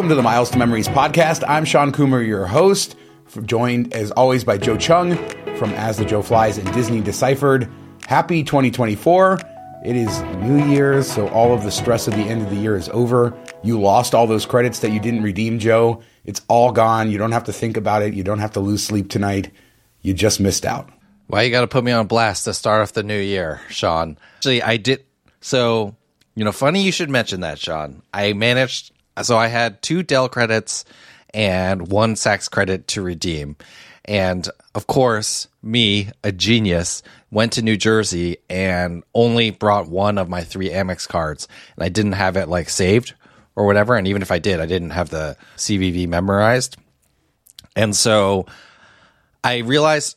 Welcome to the Miles to Memories podcast. I'm Sean Coomer, your host, joined as always by Joe Chung from As the Joe Flies and Disney Deciphered. Happy 2024. It is New Year's, so all of the stress of the end of the year is over. You lost all those credits that you didn't redeem, Joe. It's all gone. You don't have to think about it. You don't have to lose sleep tonight. You just missed out. Why you got to put me on blast to start off the new year, Sean? Actually, I did. So, funny you should mention that, Sean. I had 2 Dell credits and 1 Saks credit to redeem. And of course, me, a genius, went to New Jersey and only brought 1 of my 3 Amex cards. And I didn't have it saved or whatever. And even if I did, I didn't have the CVV memorized. And so I realized,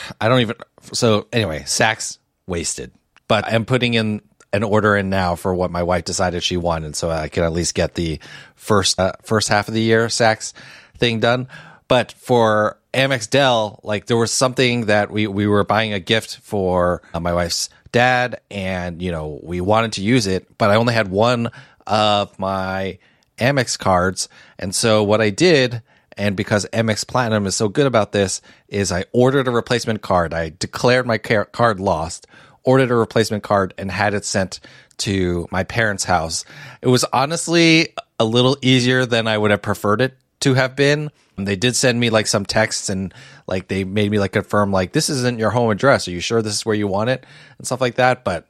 Saks wasted. But I'm putting in an order in now for what my wife decided she wanted, so I can at least get the first half of the year Saks thing done. But for Amex Dell, there was something that we were buying a gift for my wife's dad, and we wanted to use it, but I only had 1 of my Amex cards, and so what I did, and because Amex Platinum is so good about this, is I ordered a replacement card. I declared my card lost, ordered a replacement card, and had it sent to my parents' house. It was honestly a little easier than I would have preferred it to have been. They did send me some texts, and they made me confirm this isn't your home address. Are you sure this is where you want it? And stuff like that. But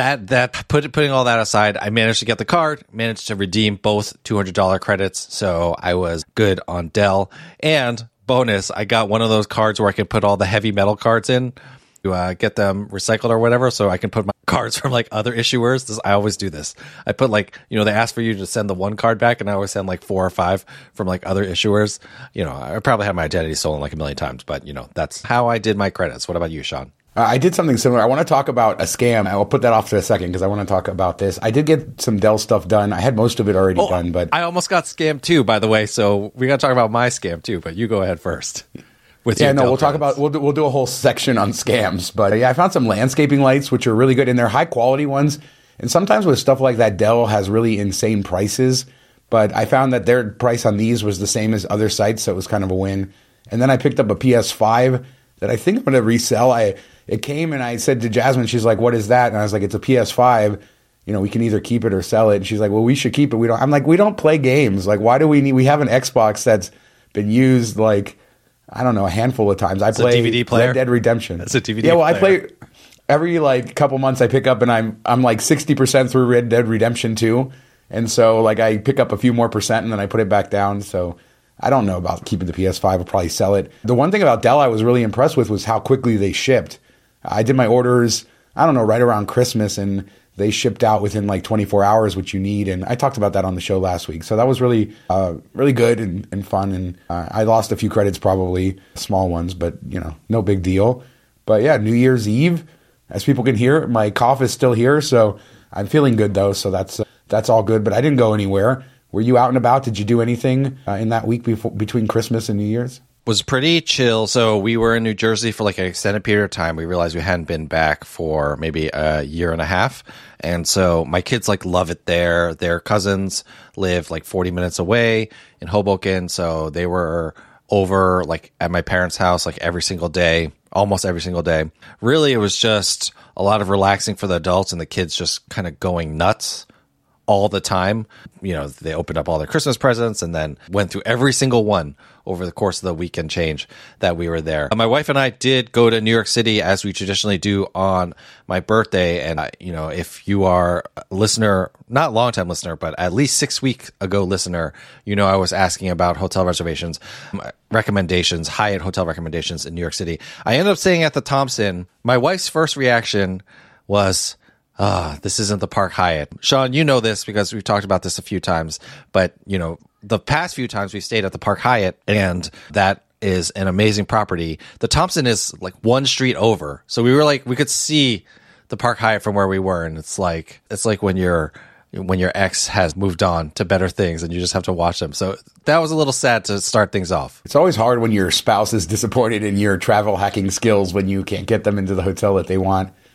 putting all that aside, I managed to get the card, managed to redeem both $200 credits. So I was good on Dell. And bonus, I got one of those cards where I can put all the heavy metal cards in to get them recycled or whatever, so I can put my cards from other issuers. I always do this. I put they ask for you to send the 1 card back, and I always send 4 or 5 from other issuers. I probably had my identity stolen a million times, but that's how I did my credits. What about you, Sean? I did something similar. I want to talk about a scam. I will put that off to a second because I want to talk about this. I did get some Dell stuff done. I had most of it already done, but I almost got scammed too, by the way. So we got to talk about my scam too, but you go ahead first. We'll do a whole section on scams. But yeah, I found some landscaping lights, which are really good, and they're high quality ones. And sometimes with stuff like that, Dell has really insane prices. But I found that their price on these was the same as other sites, so it was kind of a win. And then I picked up a PS5 that I think I'm going to resell. It came, and I said to Jasmine, she's like, "What is that?" And I was like, "It's a PS5. We can either keep it or sell it." And she's like, "Well, we should keep it. We don't." I'm like, "We don't play games. Why do we need? We have an Xbox that's been used I don't know, a handful of times. I play DVD player? Red Dead Redemption. That's a DVD player. Yeah, well, player. I play every couple months. I pick up, and I'm 60% through Red Dead Redemption 2, and so I pick up a few more percent, and then I put it back down. So I don't know about keeping the PS5. I'll probably sell it. The one thing about Dell I was really impressed with was how quickly they shipped. I did my orders, I don't know, right around Christmas, and they shipped out within 24 hours, which you need. And I talked about that on the show last week. So that was really, really good and fun. And I lost a few credits, probably small ones, but no big deal. But yeah, New Year's Eve, as people can hear, my cough is still here. So I'm feeling good though. So that's all good, but I didn't go anywhere. Were you out and about? Did you do anything in that week between Christmas and New Year's? Was pretty chill. So we were in New Jersey for an extended period of time. We realized we hadn't been back for maybe a year and a half. And so my kids love it there. Their cousins live 40 minutes away in Hoboken. So they were over at my parents' house every single day, almost every single day. Really, it was just a lot of relaxing for the adults and the kids just kind of going nuts all the time. They opened up all their Christmas presents and then went through every single one over the course of the weekend change that we were there. My wife and I did go to New York City as we traditionally do on my birthday. And, if you are a listener, not long-time listener, but at least 6 week ago listener, I was asking about hotel reservations, recommendations, Hyatt hotel recommendations in New York City. I ended up staying at the Thompson. My wife's first reaction was, this isn't the Park Hyatt. Sean, you know this because we've talked about this a few times, but the past few times we stayed at the Park Hyatt, and that is an amazing property. The Thompson is 1 street over. So we were we could see the Park Hyatt from where we were. And it's like when your ex has moved on to better things and you just have to watch them. So that was a little sad to start things off. It's always hard when your spouse is disappointed in your travel hacking skills when you can't get them into the hotel that they want.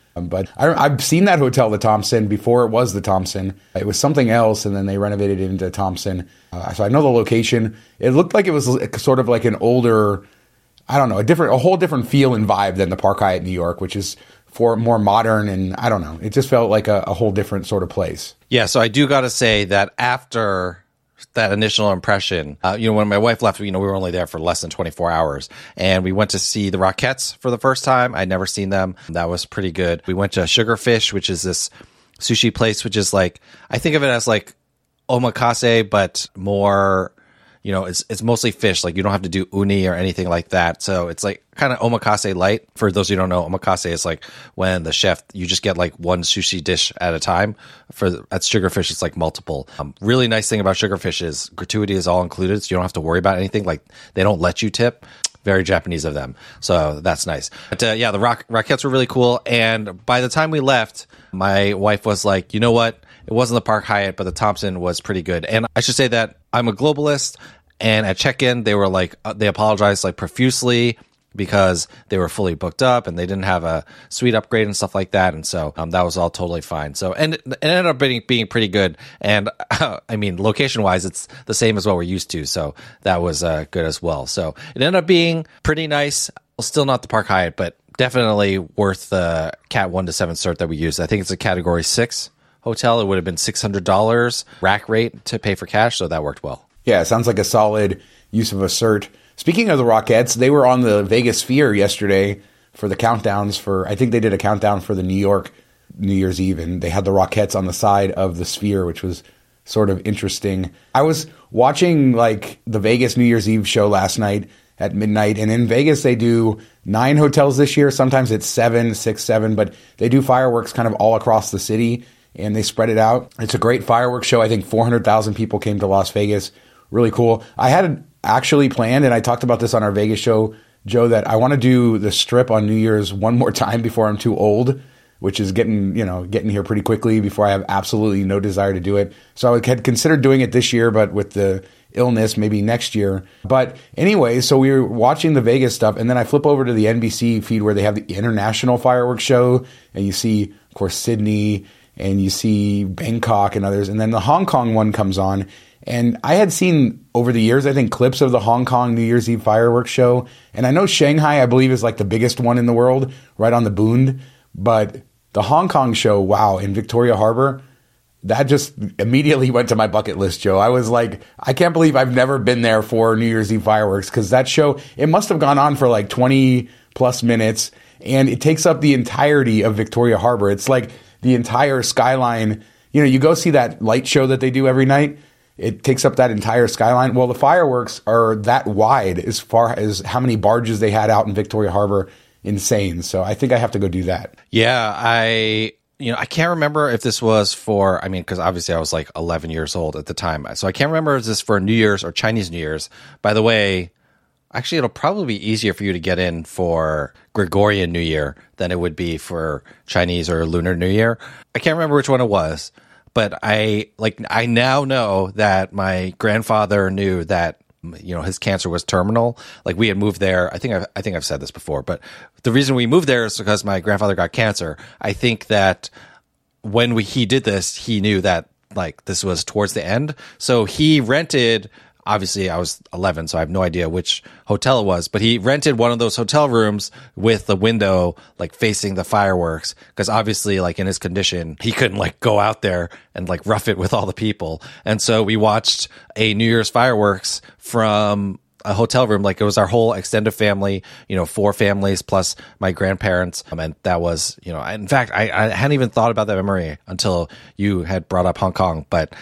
But I've seen that hotel, the Thompson, before it was the Thompson. It was something else, and then they renovated it into Thompson. So I know the location. It looked like it was sort of like an older, I don't know, a whole different feel and vibe than the Park Hyatt New York, which is for more modern, and I don't know. It just felt like a whole different sort of place. Yeah, so I do got to say that after that initial impression, when my wife left, we were only there for less than 24 hours, and we went to see the Rockettes for the first time. I'd never seen them. That was pretty good. We went to Sugarfish, which is this sushi place, which is like, I think of it as like omakase, but more, it's mostly fish. Like, you don't have to do uni or anything like that. So it's like kind of omakase light. For those who don't know, omakase is like when the chef, you just get like one sushi dish at a time. At Sugarfish, it's like multiple. Really nice thing about Sugarfish is gratuity is all included. So you don't have to worry about anything. Like, they don't let you tip. Very Japanese of them. So that's nice. But the Rockettes were really cool. And by the time we left, my wife was like, you know what? It wasn't the Park Hyatt, but the Thompson was pretty good. And I should say that I'm a globalist. And at check-in, they were like, they apologized like profusely because they were fully booked up and they didn't have a suite upgrade and stuff like that. And so that was all totally fine. So, and it ended up being pretty good. And I mean, location-wise, it's the same as what we're used to. So that was good as well. So it ended up being pretty nice. Well, still not the Park Hyatt, but definitely worth the Cat 1 to 7 cert that we used. I think it's a Category 6 hotel. It would have been $600 rack rate to pay for cash. So that worked well. Yeah, it sounds like a solid use of a cert. Speaking of the Rockettes, they were on the Vegas Sphere yesterday for the countdowns I think they did a countdown for the New York New Year's Eve, and they had the Rockettes on the side of the Sphere, which was sort of interesting. I was watching like the Vegas New Year's Eve show last night at midnight, and in Vegas they do 9 hotels this year. Sometimes it's 6, 7, but they do fireworks kind of all across the city, and they spread it out. It's a great fireworks show. I think 400,000 people came to Las Vegas. Really cool. I had actually planned, and I talked about this on our Vegas show, Joe, that I want to do the Strip on New Year's one more time before I'm too old, which is getting here pretty quickly before I have absolutely no desire to do it. So I had considered doing it this year, but with the illness, maybe next year. But anyway, so we were watching the Vegas stuff, and then I flip over to the NBC feed where they have the international fireworks show, and you see, of course, Sydney, and you see Bangkok and others, and then the Hong Kong one comes on. And I had seen over the years, I think, clips of the Hong Kong New Year's Eve fireworks show. And I know Shanghai, I believe, is like the biggest one in the world, right on the Bund. But the Hong Kong show, wow, in Victoria Harbor, that just immediately went to my bucket list, Joe. I was like, I can't believe I've never been there for New Year's Eve fireworks, because that show, it must have gone on for like 20 plus minutes. And it takes up the entirety of Victoria Harbor. It's like the entire skyline. You go see that light show that they do every night. It takes up that entire skyline. Well, the fireworks are that wide as far as how many barges they had out in Victoria Harbor. Insane. So I think I have to go do that. Yeah, I can't remember if this was because obviously I was like 11 years old at the time. So I can't remember if this for New Year's or Chinese New Year's. By the way, actually, it'll probably be easier for you to get in for Gregorian New Year than it would be for Chinese or Lunar New Year. I can't remember which one it was. But I now know that my grandfather knew that, his cancer was terminal. Like, we had moved there. I think I've said this before, but the reason we moved there is because my grandfather got cancer. I think that when he did this, he knew that like this was towards the end. So he rented, obviously I was 11, so I have no idea which hotel it was, but he rented one of those hotel rooms with the window like facing the fireworks, because obviously like in his condition, he couldn't like go out there and like rough it with all the people. And so we watched a New Year's fireworks from a hotel room. Like, it was our whole extended family, 4 families plus my grandparents. And that was, in fact, I hadn't even thought about that memory until you had brought up Hong Kong. But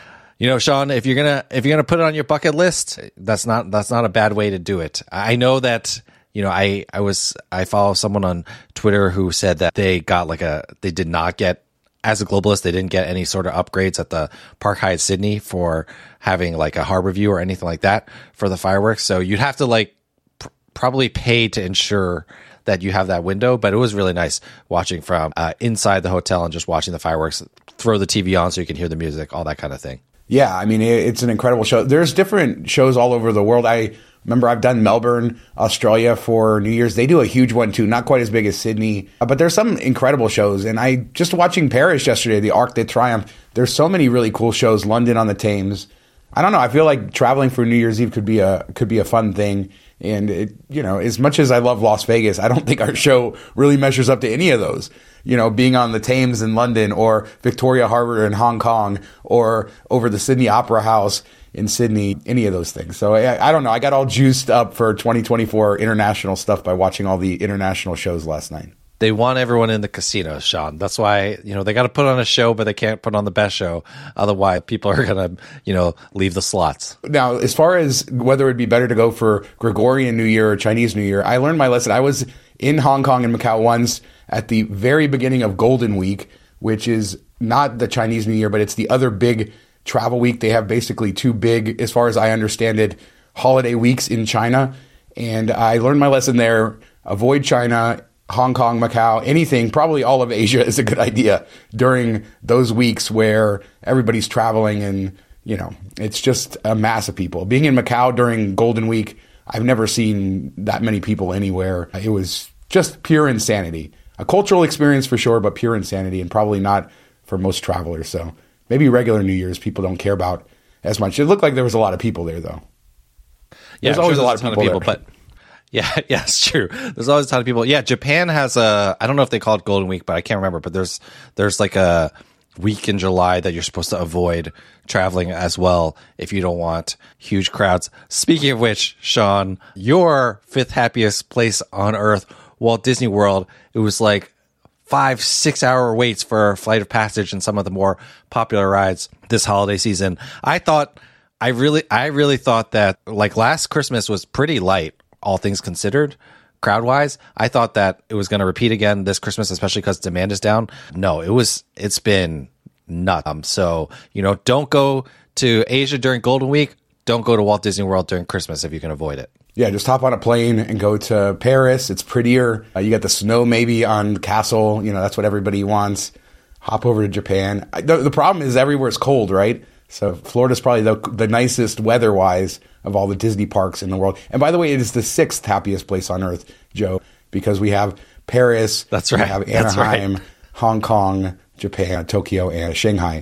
Sean, if you're gonna put it on your bucket list, that's not a bad way to do it. I know that I follow someone on Twitter who said that they did not get, as a globalist, they didn't get any sort of upgrades at the Park Hyatt Sydney for having like a harbor view or anything like that for the fireworks. So you'd have to like probably pay to ensure that you have that window. But it was really nice watching from inside the hotel and just watching the fireworks. Throw the TV on so you can hear the music, all that kind of thing. Yeah, I mean, it's an incredible show. There's different shows all over the world. I Remember, I've done Melbourne, Australia for New Year's. They do a huge one too, not quite as big as Sydney, but there's some incredible shows. And I just watching Paris yesterday, the Arc de Triomphe. There's so many really cool shows. London on the Thames. I don't know. I feel like traveling for New Year's Eve could be a fun thing. And as much as I love Las Vegas, I don't think our show really measures up to any of those. Being on the Thames in London, or Victoria Harbour in Hong Kong, or over the Sydney Opera House in Sydney, any of those things. So I don't know. I got all juiced up for 2024 international stuff by watching all the international shows last night. They want everyone in the casino, Sean. That's why, they got to put on a show, but they can't put on the best show. Otherwise, people are going to, leave the slots. Now, as far as whether it'd be better to go for Gregorian New Year or Chinese New Year, I learned my lesson. I was in Hong Kong and Macau once at the very beginning of Golden Week, which is not the Chinese New Year, but it's the other big travel week. They have basically two big, as far as I understand it, holiday weeks in China. And I learned my lesson there. Avoid China, Hong Kong, Macau, anything, probably all of Asia is a good idea during those weeks where everybody's traveling and, it's just a mass of people. Being in Macau during Golden Week, I've never seen that many people anywhere. It was just pure insanity. A cultural experience for sure, but pure insanity, and probably not for most travelers. So maybe regular New Year's people don't care about as much. It looked like there was a lot of people there, though. Yeah, there's always a lot of people there. But yeah, it's true. There's always a ton of people. Yeah, Japan has I don't know if they call it Golden Week, but I can't remember. But there's like a week in July that you're supposed to avoid traveling as well if you don't want huge crowds. Speaking of which, Sean, your fifth happiest place on earth, Walt Disney World, it was like 5-6 hour waits for Flight of Passage and some of the more popular rides this holiday season. I really thought that like last Christmas was pretty light, all things considered, crowd wise. I thought that it was going to repeat again this Christmas, especially because demand is down. No, it's been nuts. So, don't go to Asia during Golden Week. Don't go to Walt Disney World during Christmas if you can avoid it. Yeah, just hop on a plane and go to Paris. It's prettier. You got the snow maybe on the castle. That's what everybody wants. Hop over to Japan. The problem is everywhere's cold, right? So Florida's probably the nicest weather-wise of all the Disney parks in the world. And by the way, it is the sixth happiest place on earth, Joe, because we have Paris. That's right. We have Anaheim, Hong Kong, Japan, Tokyo, and Shanghai.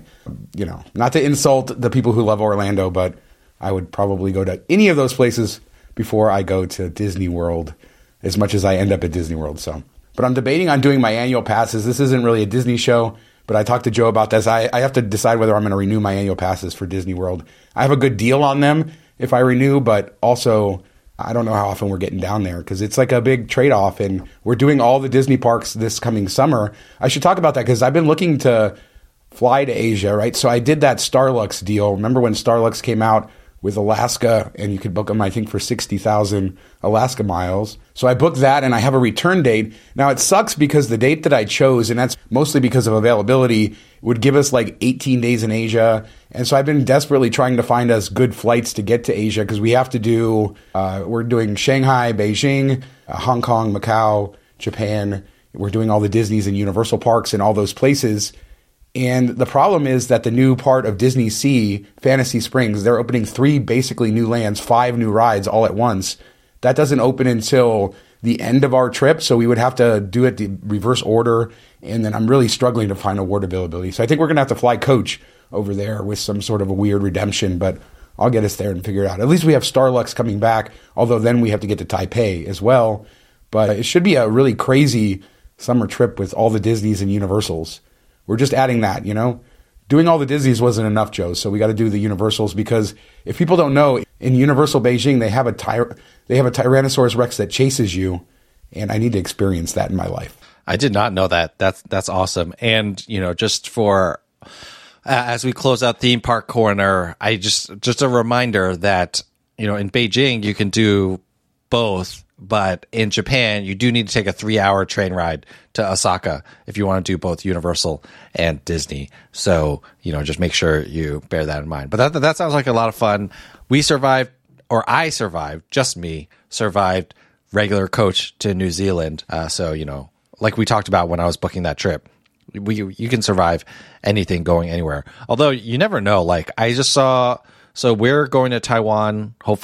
Not to insult the people who love Orlando, but I would probably go to any of those places before I go to Disney World, as much as I end up at Disney World. But I'm debating on doing my annual passes. This isn't really a Disney show, but I talked to Joe about this. I have to decide whether I'm going to renew my annual passes for Disney World. I have a good deal on them if I renew, but also I don't know how often we're getting down there because it's like a big trade-off, and we're doing all the Disney parks this coming summer. I should talk about that because I've been looking to fly to Asia, right? So I did that Starlux deal. Remember when Starlux came out with Alaska, and you could book them, I think, for 60,000 Alaska miles. So I booked that, and I have a return date. Now, it sucks because the date that I chose, and that's mostly because of availability, would give us like 18 days in Asia. And so I've been desperately trying to find us good flights to get to Asia because we have to do, we're doing Shanghai, Beijing, Hong Kong, Macau, Japan. We're doing all the Disneys and Universal parks and all those places. And the problem is that the new part of Disney Sea, Fantasy Springs, they're opening 3 basically new lands, 5 new rides all at once. That doesn't open until the end of our trip, so we would have to do it the reverse order, and then I'm really struggling to find award availability. So I think we're going to have to fly coach over there with some sort of a weird redemption, but I'll get us there and figure it out. At least we have Starlux coming back, although then we have to get to Taipei as well. But it should be a really crazy summer trip with all the Disneys and Universals. We're just adding that, Doing all the Disneys wasn't enough, Joe, so we got to do the Universals because if people don't know, in Universal Beijing, they have a Tyrannosaurus Rex that chases you, and I need to experience that in my life. I did not know that. That's awesome. And, just for as we close out Theme Park Corner, I just a reminder that, in Beijing, you can do both. But in Japan, you do need to take a 3-hour train ride to Osaka if you want to do both Universal and Disney. So, just make sure you bear that in mind. But that sounds like a lot of fun. We survived, or I survived, just me, survived regular coach to New Zealand. So, like we talked about when I was booking that trip, you can survive anything going anywhere. Although you never know. Like I just saw, so we're going to Taiwan, hopefully,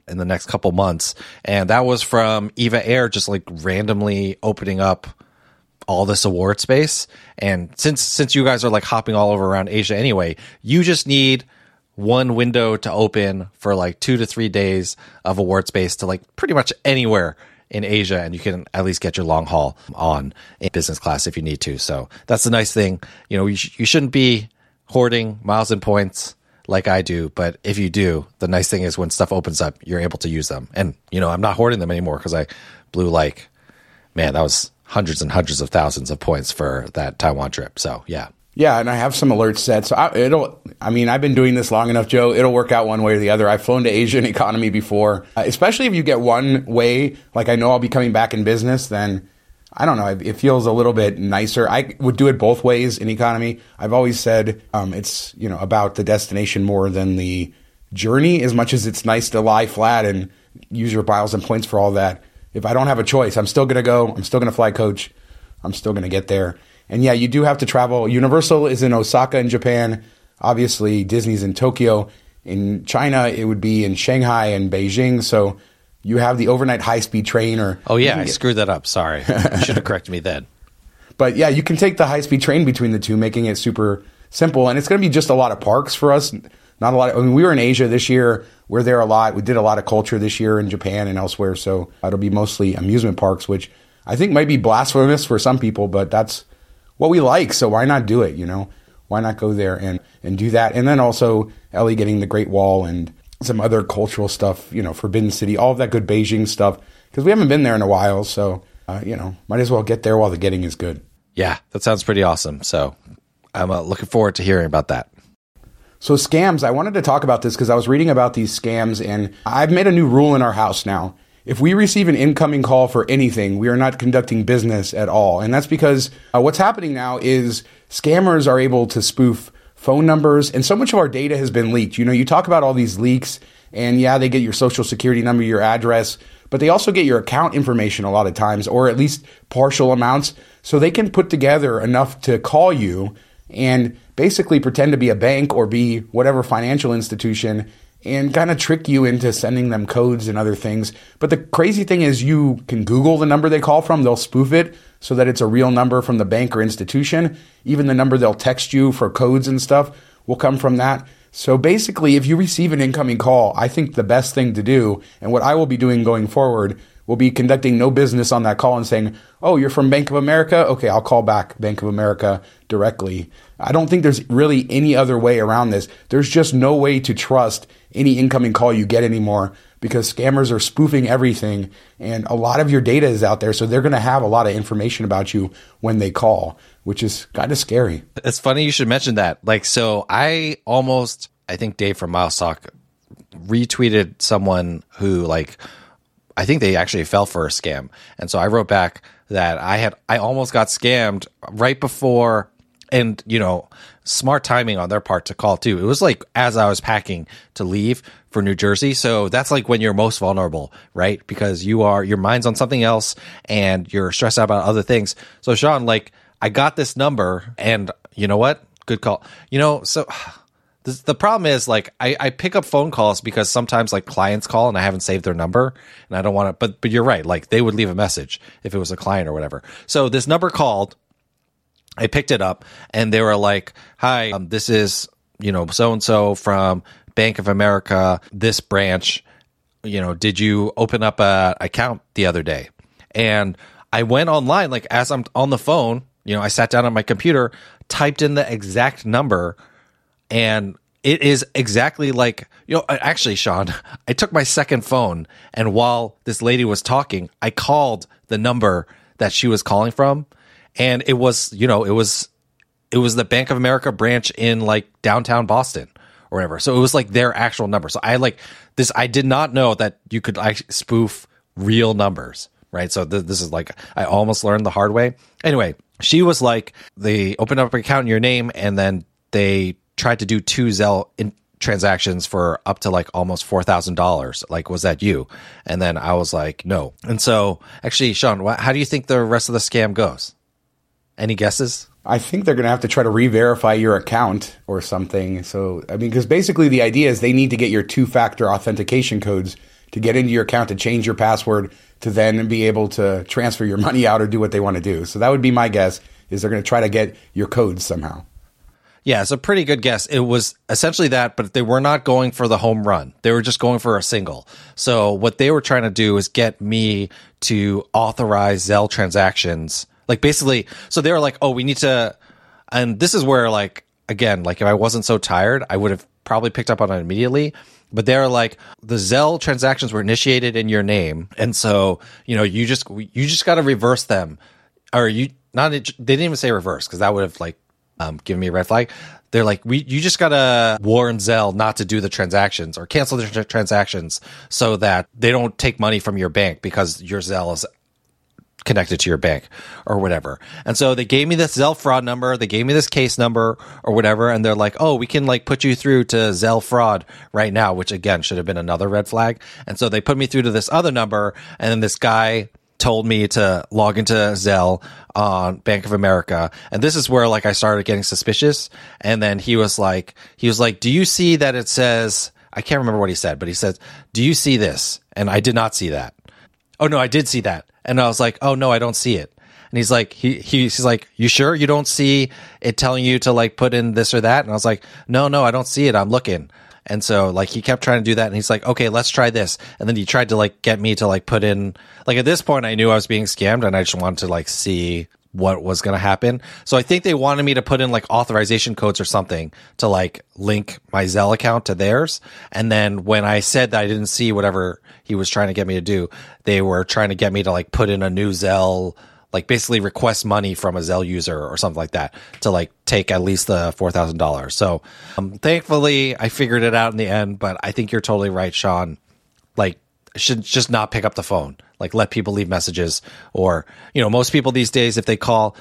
in the next couple months. And that was from Eva Air just like randomly opening up all this award space. And since you guys are like hopping all over around Asia anyway, you just need one window to open for like 2 to 3 days of award space to like pretty much anywhere in Asia, and you can at least get your long haul on in business class if you need to. So that's the nice thing. You know, you shouldn't be hoarding miles and points like I do, but if you do, the nice thing is when stuff opens up, you're able to use them. And, you know, I'm not hoarding them anymore because I blew like, man, that was hundreds and hundreds of thousands of points for that Taiwan trip. So, yeah. Yeah, and I have some alerts set. So I've been doing this long enough, Joe. It'll work out one way or the other. I've flown to Asian economy before, especially if you get one way, like I know I'll be coming back in business, then I don't know. It feels a little bit nicer. I would do it both ways in economy. I've always said it's, you know, about the destination more than the journey, as much as it's nice to lie flat and use your miles and points for all that. If I don't have a choice, I'm still going to go. I'm still going to fly coach. I'm still going to get there. And yeah, you do have to travel. Universal is in Osaka in Japan. Obviously, Disney's in Tokyo. In China, it would be in Shanghai and Beijing. So you have the overnight high-speed train. I screwed that up. Sorry. You should have corrected me then. But yeah, you can take the high-speed train between the two, making it super simple. And it's going to be just a lot of parks for us. Not a lot. We were in Asia this year. We're there a lot. We did a lot of culture this year in Japan and elsewhere. So it'll be mostly amusement parks, which I think might be blasphemous for some people, but that's what we like. So why not do it? You know, why not go there and do that? And then also Ellie getting the Great Wall and some other cultural stuff, you know, Forbidden City, all of that good Beijing stuff, because we haven't been there in a while. So, might as well get there while the getting is good. Yeah, that sounds pretty awesome. So I'm looking forward to hearing about that. So scams, I wanted to talk about this because I was reading about these scams, and I've made a new rule in our house now. If we receive an incoming call for anything, we are not conducting business at all. And that's because what's happening now is scammers are able to spoof phone numbers, and so much of our data has been leaked. You know, you talk about all these leaks, and yeah, they get your social security number, your address, but they also get your account information a lot of times, or at least partial amounts, so they can put together enough to call you and basically pretend to be a bank or be whatever financial institution and kind of trick you into sending them codes and other things. But the crazy thing is you can Google the number they call from. They'll spoof it so that it's a real number from the bank or institution. Even the number they'll text you for codes and stuff will come from that. So basically, if you receive an incoming call, I think the best thing to do, and what I will be doing going forward, will be conducting no business on that call and saying, oh, you're from Bank of America? Okay, I'll call back Bank of America directly. I don't think there's really any other way around this. There's just no way to trust any incoming call you get anymore because scammers are spoofing everything, and a lot of your data is out there, so they're going to have a lot of information about you when they call, which is kind of scary. It's funny you should mention that. Like, so I think Dave from MileStock retweeted someone who, like, I think they actually fell for a scam. And so I wrote back that I almost got scammed right before, and, you know, smart timing on their part to call too. It was like as I was packing to leave for New Jersey. So that's like when you're most vulnerable, right? Because your mind's on something else and you're stressed out about other things. So Sean, like, I got this number, and you know what? Good call. You know, so the problem is, like, I pick up phone calls because sometimes, like, clients call and I haven't saved their number and I don't want to, but you're right. Like, they would leave a message if it was a client or whatever. So this number called, I picked it up, and they were like, hi, this is, you know, so-and-so from Bank of America, this branch, you know, did you open up a account the other day? And I went online, like, as I'm on the phone, you know, I sat down on my computer, typed in the exact number, and it is exactly like, you know, actually, Sean, I took my second phone, and while this lady was talking, I called the number that she was calling from, and it was, you know, it was the Bank of America branch in, like, downtown Boston or whatever. So it was like their actual number. So I did not know that you could spoof real numbers, right? So this is like, I almost learned the hard way. Anyway, she was like, they opened up an account in your name, and then they tried to do 2 Zelle transactions for up to like almost $4,000. Like, was that you? And then I was like, no. And so, actually, Sean, how do you think the rest of the scam goes? Any guesses? I think they're going to have to try to re-verify your account or something. So, I mean, because basically the idea is they need to get your 2-factor authentication codes to get into your account, to change your password, to then be able to transfer your money out or do what they want to do. So that would be my guess, is they're going to try to get your codes somehow. Yeah, it's a pretty good guess. It was essentially that, but they were not going for the home run. They were just going for a single. So what they were trying to do is get me to authorize Zelle transactions. Like basically, so they were like, oh, we need to, and this is where like, again, like if I wasn't so tired, I would have probably picked up on it immediately. But they're like, the Zelle transactions were initiated in your name. And so, you know, you just got to reverse them. Or they didn't even say reverse, because that would have like, giving me a red flag. They're like, you just gotta warn Zelle not to do the transactions or cancel the transactions so that they don't take money from your bank because your Zelle is connected to your bank or whatever. And so they gave me this Zelle fraud number, they gave me this case number or whatever, and they're like, oh, we can like put you through to Zelle fraud right now, which again should have been another red flag. And so they put me through to this other number, and then this guy told me to log into Zelle on Bank of America. And this is where like I started getting suspicious. And then he was like, do you see that it says, I can't remember what he said, but he said, do you see this? And I did not see that. Oh no, I did see that. And I was like, oh no, I don't see it. And he's like, he's like, you sure you don't see it telling you to like put in this or that? And I was like, no, I don't see it. I'm looking. And so like he kept trying to do that, and he's like, okay, let's try this. And then he tried to like get me to like put in, like at this point I knew I was being scammed, and I just wanted to like see what was going to happen. So I think they wanted me to put in like authorization codes or something to like link my Zelle account to theirs. And then when I said that I didn't see whatever he was trying to get me to do, they were trying to get me to like put in a new Zelle, like basically request money from a Zelle user or something like that to like take at least the $4,000. So thankfully I figured it out in the end, but I think you're totally right, Sean. Like should just not pick up the phone, like let people leave messages, or, you know, most people these days, if they call,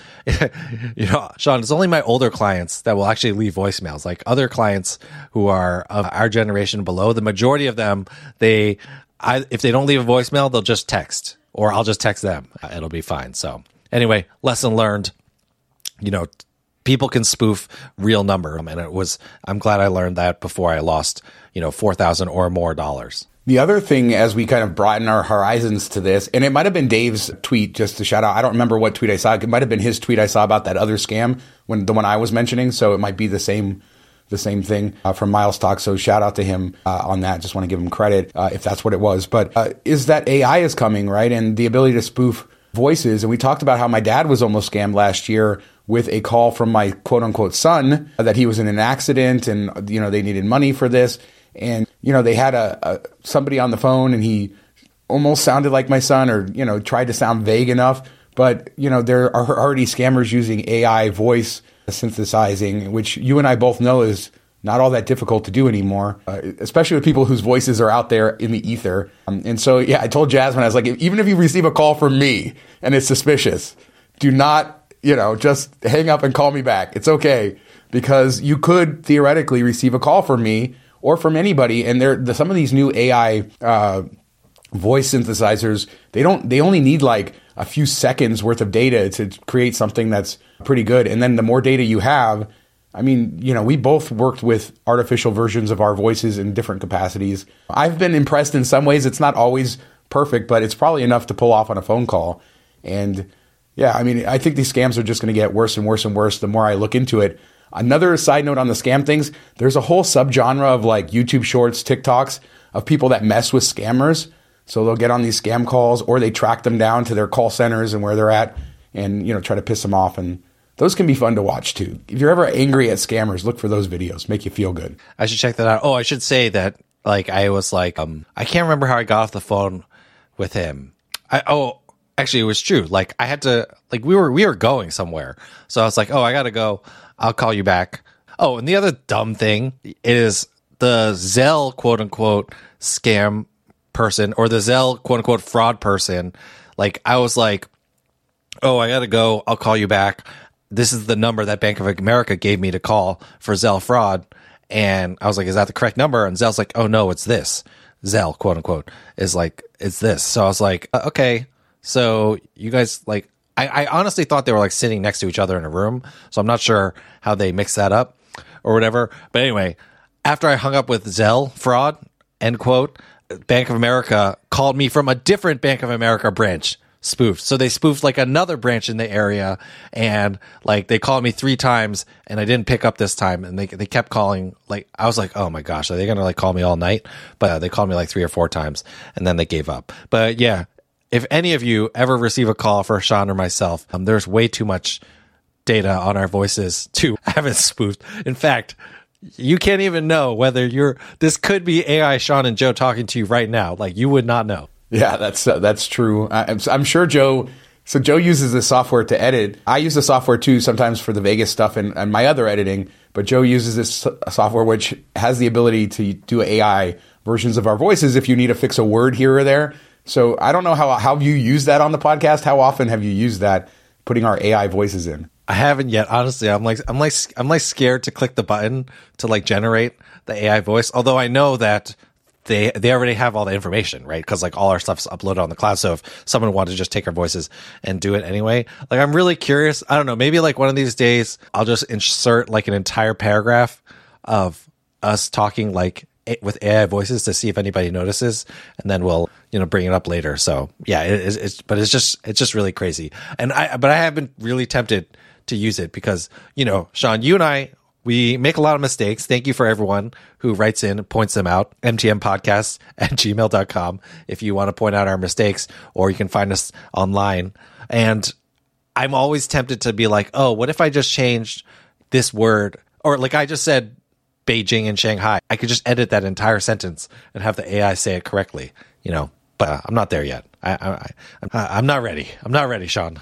you know, Sean, it's only my older clients that will actually leave voicemails. Like other clients who are of our generation below, the majority of them, if they don't leave a voicemail, they'll just text. Or I'll just text them. It'll be fine. So anyway, lesson learned. You know, people can spoof real number, and I'm glad I learned that before I lost, you know, $4,000 or more dollars. The other thing, as we kind of broaden our horizons to this, and it might have been Dave's tweet, just to shout out. I don't remember what tweet I saw. It might have been his tweet I saw about that other scam, the one I was mentioning. So it might be the same thing from Miles Talk. So shout out to him on that. Just want to give him credit if that's what it was. But is that AI is coming, right? And the ability to spoof voices. And we talked about how my dad was almost scammed last year with a call from my quote unquote son that he was in an accident and, you know, they needed money for this. And, you know, they had somebody on the phone, and he almost sounded like my son, or, you know, tried to sound vague enough. But, you know, there are already scammers using AI voice synthesizing, which you and I both know is not all that difficult to do anymore, especially with people whose voices are out there in the ether. And so, yeah, I told Jasmine, I was like, even if you receive a call from me and it's suspicious, do not, you know, just hang up and call me back. It's okay, because you could theoretically receive a call from me or from anybody. And some of these new AI voice synthesizers, they only need like a few seconds worth of data to create something that's pretty good. And then the more data you have, I mean, you know, we both worked with artificial versions of our voices in different capacities. I've been impressed in some ways. It's not always perfect, but it's probably enough to pull off on a phone call. And yeah, I mean, I think these scams are just going to get worse and worse and worse the more I look into it. Another side note on the scam things, there's a whole subgenre of like YouTube shorts, TikToks of people that mess with scammers. So they'll get on these scam calls, or they track them down to their call centers and where they're at, and, you know, try to piss them off. And those can be fun to watch too. If you're ever angry at scammers, look for those videos. Make you feel good. I should check that out. Oh, I should say that like I was like, I can't remember how I got off the phone with him. Actually, it was true. Like I had to, like we were going somewhere. So I was like, oh, I got to go. I'll call you back. Oh, and the other dumb thing is the Zelle quote unquote scam person, or the Zelle quote unquote fraud person. Like I was like, oh, I gotta go, I'll call you back. This is the number that Bank of America gave me to call for Zelle fraud. And I was like, is that the correct number? And Zelle's like, oh no, it's this. Zelle quote unquote is like, it's this. So I was like, okay, so you guys, like, I honestly thought they were like sitting next to each other in a room, so I'm not sure how they mixed that up or whatever. But anyway, after I hung up with Zelle fraud, end quote, Bank of America called me from a different Bank of America branch spoofed. So they spoofed like another branch in the area, and like they called me 3 times and I didn't pick up this time, and they kept calling. Like I was like, oh my gosh, are they going to like call me all night? But they called me like 3 or 4 times and then they gave up. But yeah, if any of you ever receive a call for Sean or myself, there's way too much data on our voices to have it spoofed. In fact, you can't even know whether this could be AI Sean and Joe talking to you right now. Like you would not know. Yeah, that's true. I'm sure Joe. So Joe uses this software to edit. I use the software too sometimes for the Vegas stuff and my other editing. But Joe uses this software which has the ability to do AI versions of our voices if you need to fix a word here or there. So I don't know how you use that on the podcast. How often have you used that, putting our AI voices in? I haven't yet. Honestly, I'm like scared to click the button to like generate the AI voice. Although I know that they already have all the information, right? Because like all our stuff's uploaded on the cloud. So if someone wanted to just take our voices and do it anyway, like I'm really curious. I don't know. Maybe like one of these days I'll just insert like an entire paragraph of us talking like with AI voices to see if anybody notices, and then we'll bring it up later. So yeah, it's just really crazy. But I have been really tempted to use it because Sean, you and I, we make a lot of mistakes. Thank you for everyone who writes in and points them out. mtmpodcast@gmail.com if you want to point out our mistakes, or you can find us online. And I'm always tempted to be like, oh, what if I just changed this word? Or like I just said Beijing and Shanghai. I could just edit that entire sentence and have the AI say it correctly, but I'm not there yet. I'm not ready. I'm not ready, Sean.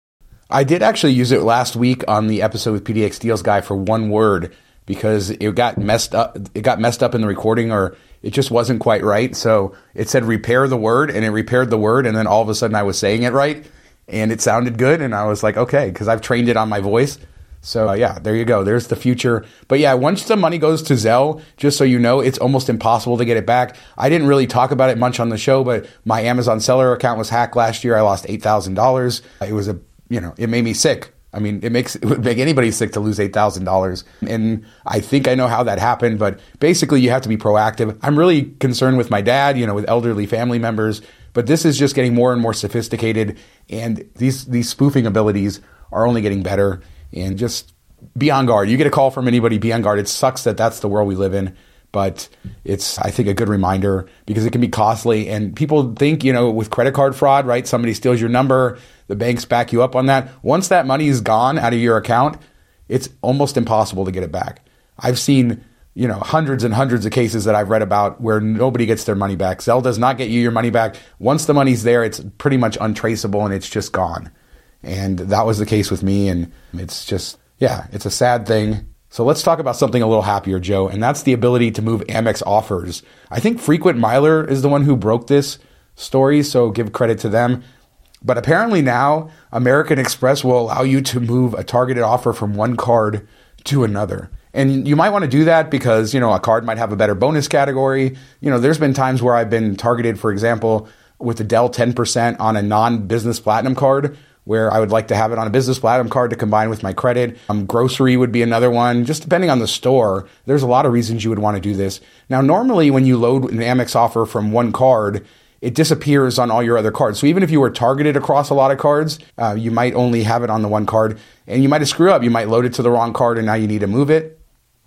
I did actually use it last week on the episode with PDX Deals Guy for one word because it got messed up. It got messed up in the recording, or it just wasn't quite right. So it said repair the word, and it repaired the word, and then all of a sudden I was saying it right, and it sounded good, and I was like, okay, because I've trained it on my voice. So yeah, there you go. There's the future. But yeah, once the money goes to Zelle, just so you know, it's almost impossible to get it back. I didn't really talk about it much on the show, but my Amazon seller account was hacked last year. I lost $8,000. It was it made me sick. I mean, it would make anybody sick to lose $8,000. And I think I know how that happened, but basically you have to be proactive. I'm really concerned with my dad, with elderly family members, but this is just getting more and more sophisticated, and these spoofing abilities are only getting better. And just be on guard. You get a call from anybody, be on guard. It sucks that that's the world we live in, but it's, I think, a good reminder because it can be costly. And people think, with credit card fraud, right? Somebody steals your number, the banks back you up on that. Once that money is gone out of your account, it's almost impossible to get it back. I've seen, hundreds and hundreds of cases that I've read about where nobody gets their money back. Zelle does not get you your money back. Once the money's there, it's pretty much untraceable and it's just gone. And that was the case with me. And it's just, it's a sad thing. So let's talk about something a little happier, Joe. And that's the ability to move Amex offers. I think Frequent Miler is the one who broke this story, so give credit to them. But apparently now American Express will allow you to move a targeted offer from one card to another. And you might want to do that because, a card might have a better bonus category. There's been times where I've been targeted, for example, with the Dell 10% on a non-business platinum card, where I would like to have it on a business platinum card to combine with my credit. Grocery would be another one. Just depending on the store, there's a lot of reasons you would want to do this. Now, normally when you load an Amex offer from one card, it disappears on all your other cards. So even if you were targeted across a lot of cards, you might only have it on the one card, and you might have screwed up. You might load it to the wrong card, and now you need to move it.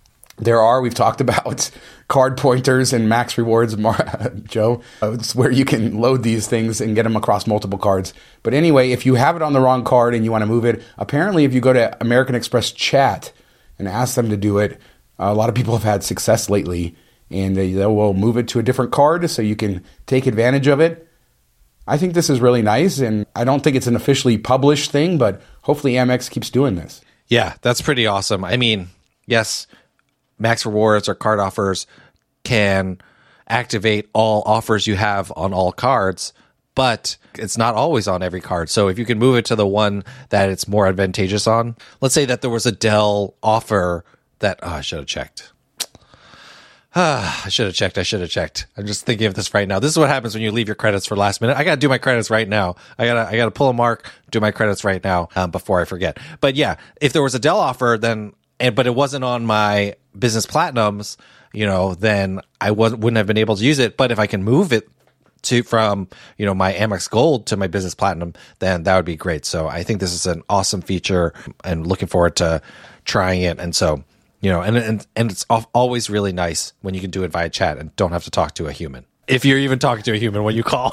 We've talked about card pointers and Max Rewards, Joe. It's where you can load these things and get them across multiple cards. But anyway, if you have it on the wrong card and you want to move it, apparently if you go to American Express chat and ask them to do it, a lot of people have had success lately, and they will move it to a different card so you can take advantage of it. I think this is really nice, and I don't think it's an officially published thing, but hopefully Amex keeps doing this. Yeah, that's pretty awesome. I mean, yes, Max Rewards or card offers can activate all offers you have on all cards, but it's not always on every card. So if you can move it to the one that it's more advantageous on, let's say that there was a Dell offer that, I should have checked. I should have checked. I'm just thinking of this right now. This is what happens when you leave your credits for last minute. I got to do my credits right now. I got to pull a mark, do my credits right now before I forget. But yeah, if there was a Dell offer, but it wasn't on my business platinums, then I wouldn't have been able to use it. But if I can move it from my Amex Gold to my business platinum, then that would be great. So I think this is an awesome feature, and looking forward to trying it. And so and it's always really nice when you can do it via chat and don't have to talk to a human, if you're even talking to a human when you call,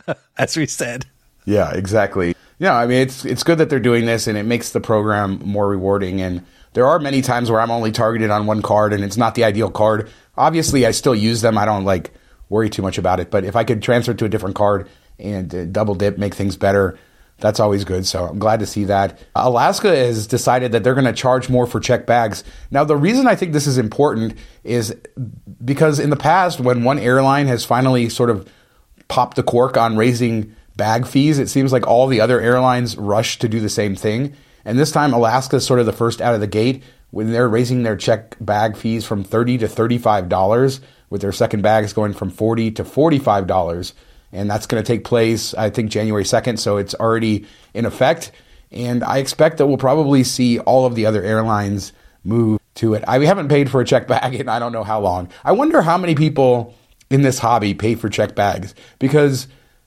as we said. Yeah, exactly. Yeah, I mean, it's good that they're doing this, and it makes the program more rewarding. And there are many times where I'm only targeted on one card, and it's not the ideal card. Obviously, I still use them. I don't worry too much about it. But if I could transfer to a different card and double dip, make things better, that's always good. So I'm glad to see that. Alaska has decided that they're going to charge more for checked bags. Now, the reason I think this is important is because in the past, when one airline has finally sort of popped the cork on raising bag fees, it seems like all the other airlines rush to do the same thing. And this time, Alaska is sort of the first out of the gate when they're raising their check bag fees from $30 to $35, with their second bags going from $40 to $45. And that's going to take place, I think, January 2nd. So it's already in effect. And I expect that we'll probably see all of the other airlines move to it. We haven't paid for a check bag in I don't know how long. I wonder how many people in this hobby pay for check bags, because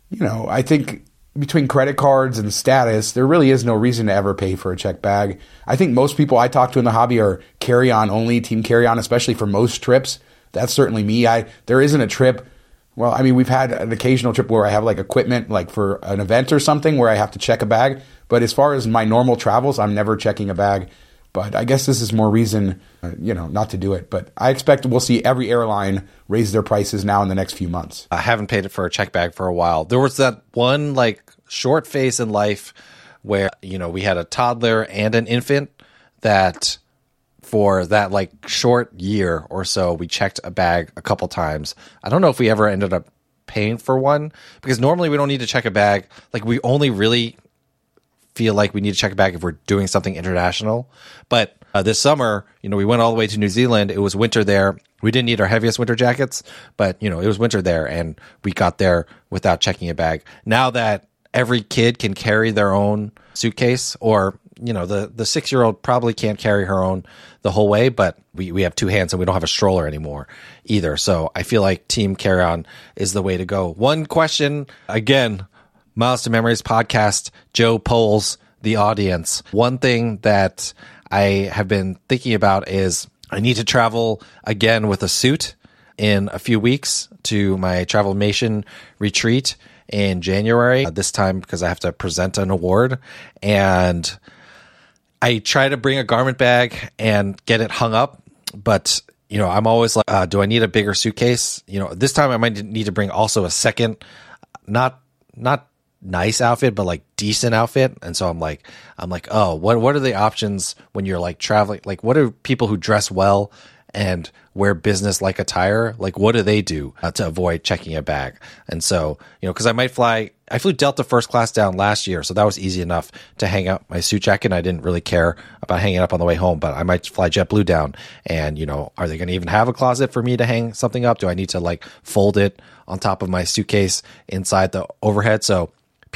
I think between credit cards and status, there really is no reason to ever pay for a check bag. I think most people I talk to in the hobby are carry-on only, team carry-on, especially for most trips. That's certainly me. There isn't a trip. Well, I mean, we've had an occasional trip where I have equipment, for an event or something where I have to check a bag. But as far as my normal travels, I'm never checking a bag. But I guess this is more reason, not to do it. But I expect we'll see every airline raise their prices now in the next few months. I haven't paid for a check bag for a while. There was that one short phase in life where, we had a toddler and an infant that for that short year or so, we checked a bag a couple times. I don't know if we ever ended up paying for one, because normally we don't need to check a bag. We only really feel like we need to check a bag if we're doing something international. But this summer, we went all the way to New Zealand. It was winter there. We didn't need our heaviest winter jackets, but it was winter there, and we got there without checking a bag. Now that every kid can carry their own suitcase, or the 6-year-old probably can't carry her own the whole way, but we have two hands and we don't have a stroller anymore either. So I feel like team carry-on is the way to go. One question, again, Miles to Memories podcast, Joe polls the audience. One thing that I have been thinking about is I need to travel again with a suit in a few weeks to my Travelmation retreat in January, this time because I have to present an award. And I try to bring a garment bag and get it hung up, but I'm always like, do I need a bigger suitcase? This time I might need to bring also a second, not nice outfit, but decent outfit. And so I'm like, oh, what are the options when you're traveling? What are people who dress well and wear business attire? What do they do to avoid checking a bag? And so, because I flew Delta first class down last year, so that was easy enough to hang up my suit jacket. And I didn't really care about hanging it up on the way home, but I might fly JetBlue down, and are they going to even have a closet for me to hang something up? Do I need to fold it on top of my suitcase inside the overhead? So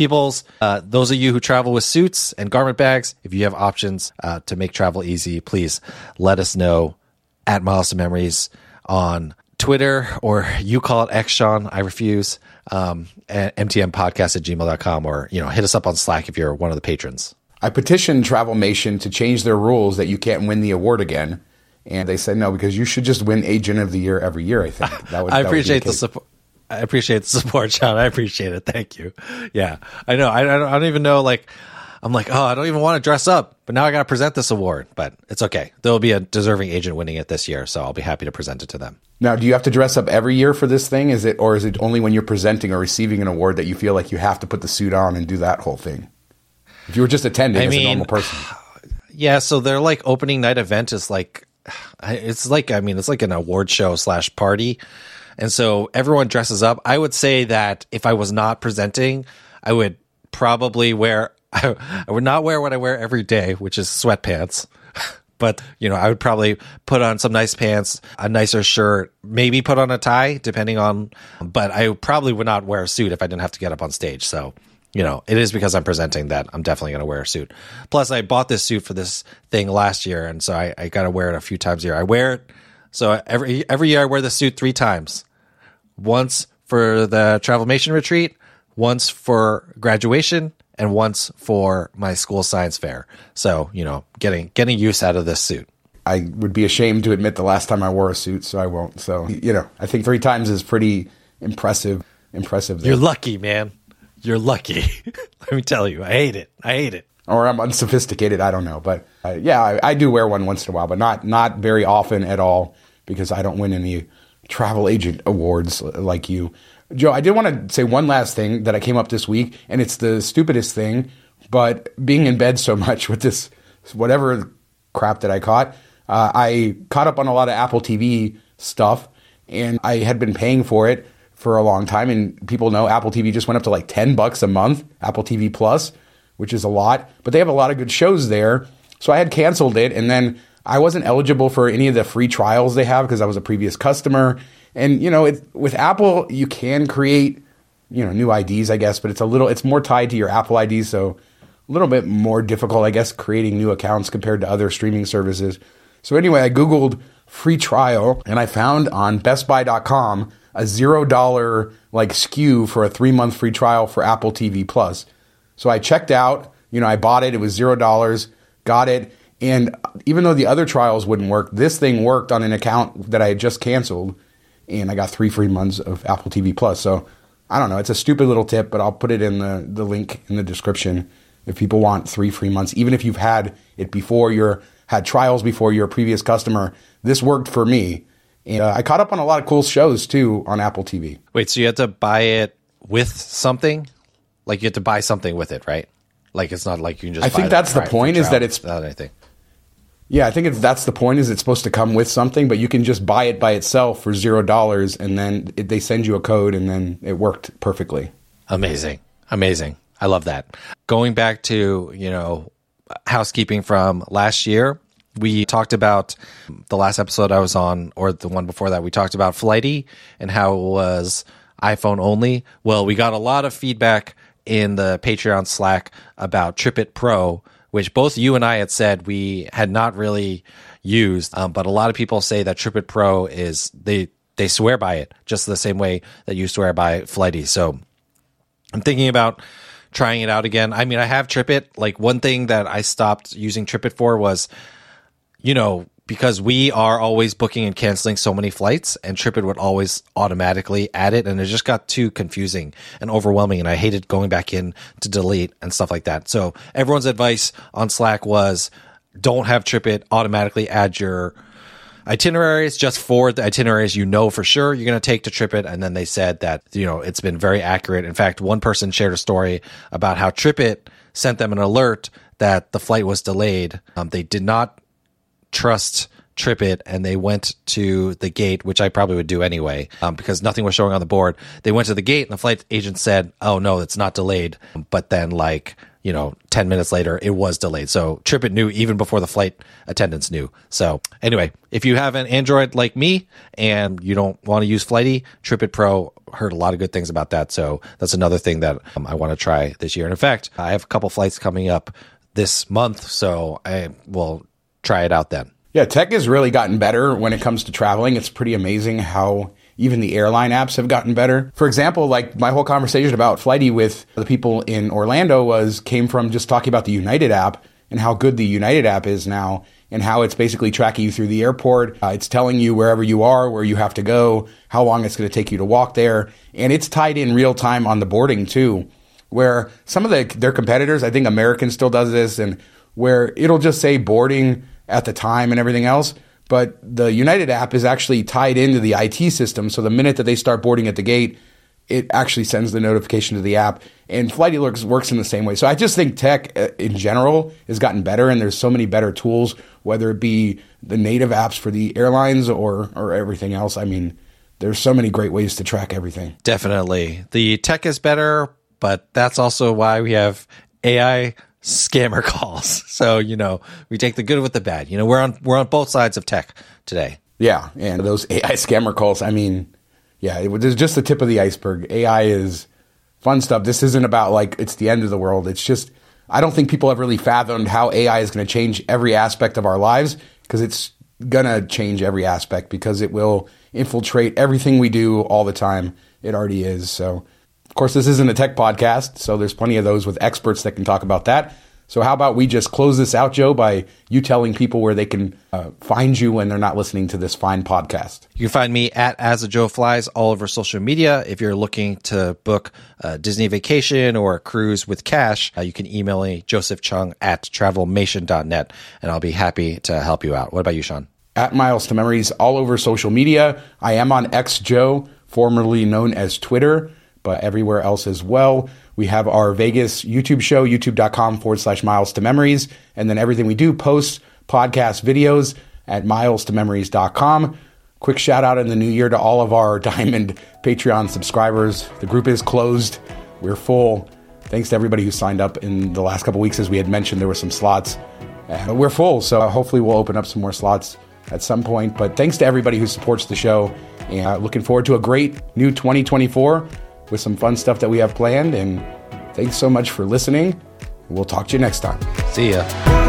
those of you who travel with suits and garment bags, if you have options to make travel easy, please let us know at Miles to Memories on Twitter, or you call it X, Sean. I refuse. At mtmpodcast@gmail.com, or hit us up on Slack if you're one of the patrons. I petitioned Travelmation to change their rules that you can't win the award again, and they said no, because you should just win Agent of the Year every year. I think I appreciate the support. I appreciate the support, Sean. I appreciate it. Thank you. Yeah, I know. I don't even know. I'm oh, I don't even want to dress up, but now I got to present this award. But it's okay. There will be a deserving agent winning it this year, so I'll be happy to present it to them. Now, do you have to dress up every year for this thing? Is it only when you're presenting or receiving an award that you feel like you have to put the suit on and do that whole thing? If you were just attending as a normal person. Yeah, so their opening night event is it's like an award show / party. And so everyone dresses up. I would say that if I was not presenting, I would probably I would not wear what I wear every day, which is sweatpants. But, I would probably put on some nice pants, a nicer shirt, maybe put on a tie, but I probably would not wear a suit if I didn't have to get up on stage. So, it is because I'm presenting that I'm definitely going to wear a suit. Plus, I bought this suit for this thing last year, and so I got to wear it a few times a year. I wear it So every year I wear the suit 3 times. Once for the Travelmation retreat, once for graduation, and once for my school science fair. So, getting use out of this suit. I would be ashamed to admit the last time I wore a suit, so I won't. So, I think 3 times is pretty impressive. There. You're lucky, man. You're lucky. Let me tell you, I hate it. Or I'm unsophisticated. I don't know. But I do wear one once in a while, but not very often at all because I don't win any travel agent awards like you. Joe, I did want to say one last thing that I came up this week, and it's the stupidest thing, but being in bed so much with this, whatever crap that I caught, I caught up on a lot of Apple TV stuff, and I had been paying for it for a long time, and people know Apple TV just went up to like $10 a month, Apple TV Plus, which is a lot, but they have a lot of good shows there. So I had canceled it, and then I wasn't eligible for any of the free trials they have because I was a previous customer. And, with Apple, you can create, new IDs, I guess, but it's more tied to your Apple ID, so a little bit more difficult, I guess, creating new accounts compared to other streaming services. So anyway, I Googled free trial, and I found on BestBuy.com a $0 SKU for a 3-month free trial for Apple TV Plus. So I checked out, I bought it. It was $0, got it. And even though the other trials wouldn't work, this thing worked on an account that I had just canceled. And I got 3 free months of Apple TV Plus. So I don't know. It's a stupid little tip, but I'll put it in the link in the description if people want 3 free months. Even if you've had it before, had trials before, you're a previous customer. This worked for me. And I caught up on a lot of cool shows, too, on Apple TV. Wait, so you had to buy it with something? Like you had to buy something with it, right? Like it's not like you can just I think that's the point is that it's... without anything. Yeah, I think that's the point is it's supposed to come with something, but you can just buy it by itself for $0 and then they send you a code and then it worked perfectly. Amazing. I love that. Going back to, housekeeping from last year, we talked about the last episode I was on, or the one before that, we talked about Flighty and how it was iPhone only. Well, we got a lot of feedback in the Patreon Slack about TripIt Pro, which both you and I had said we had not really used. But a lot of people say that TripIt Pro is, they swear by it just the same way that you swear by Flighty. So I'm thinking about trying it out again. I mean, I have TripIt. Like one thing that I stopped using TripIt for was, because we are always booking and canceling so many flights, and TripIt would always automatically add it, and it just got too confusing and overwhelming, and I hated going back in to delete and stuff like that. So everyone's advice on Slack was don't have TripIt automatically add your itineraries, just forward the itineraries for sure you're going to take to TripIt. And then they said that, it's been very accurate. In fact, one person shared a story about how TripIt sent them an alert that the flight was delayed. They did not trust TripIt and they went to the gate, which I probably would do anyway, because nothing was showing on the board. They went to the gate and the flight agent said, oh no, it's not delayed. But then 10 minutes later, it was delayed. So TripIt knew even before the flight attendants knew. So anyway, if you have an Android like me and you don't want to use Flighty, TripIt Pro, heard a lot of good things about that. So that's another thing that I want to try this year. And in fact, I have a couple flights coming up this month, so I will try it out then. Yeah, tech has really gotten better when it comes to traveling. It's pretty amazing how even the airline apps have gotten better. For example, like my whole conversation about Flighty with the people in Orlando came from just talking about the United app and how good the United app is now and how it's basically tracking you through the airport. It's telling you wherever you are, where you have to go, how long it's going to take you to walk there. And it's tied in real time on the boarding too, where some of their competitors, I think American still does this, and where it'll just say boarding at the time and everything else. But the United app is actually tied into the IT system. So the minute that they start boarding at the gate, it actually sends the notification to the app. And Flighty works in the same way. So I just think tech in general has gotten better, and there's so many better tools, whether it be the native apps for the airlines or everything else. I mean, there's so many great ways to track everything. Definitely. The tech is better, but that's also why we have AI scammer calls. So, we take the good with the bad. We're on both sides of tech today. Yeah, and those AI scammer calls, I mean, yeah, it's just the tip of the iceberg. AI is fun stuff. This isn't about it's the end of the world. It's just, I don't think people have really fathomed how AI is going to change every aspect of our lives because it's gonna change every aspect because it will infiltrate everything we do all the time. It already is. So, of course, this isn't a tech podcast, so there's plenty of those with experts that can talk about that. So how about we just close this out, Joe, by you telling people where they can find you when they're not listening to this fine podcast. You can find me at As a Joe Flies all over social media. If you're looking to book a Disney vacation or a cruise with cash, you can email me, josephchung@travelmation.net, and I'll be happy to help you out. What about you, Sean? At Miles to Memories all over social media. I am on X Joe, formerly known as Twitter, but everywhere else as well. We have our Vegas YouTube show, youtube.com/Miles to Memories. And then everything we do, posts, podcast videos at milestomemories.com. Quick shout out in the new year to all of our Diamond Patreon subscribers. The group is closed. We're full. Thanks to everybody who signed up in the last couple weeks. As we had mentioned, there were some slots. We're full, so hopefully we'll open up some more slots at some point. But thanks to everybody who supports the show. And looking forward to a great new 2024 with some fun stuff that we have planned. And thanks so much for listening. We'll talk to you next time. See ya.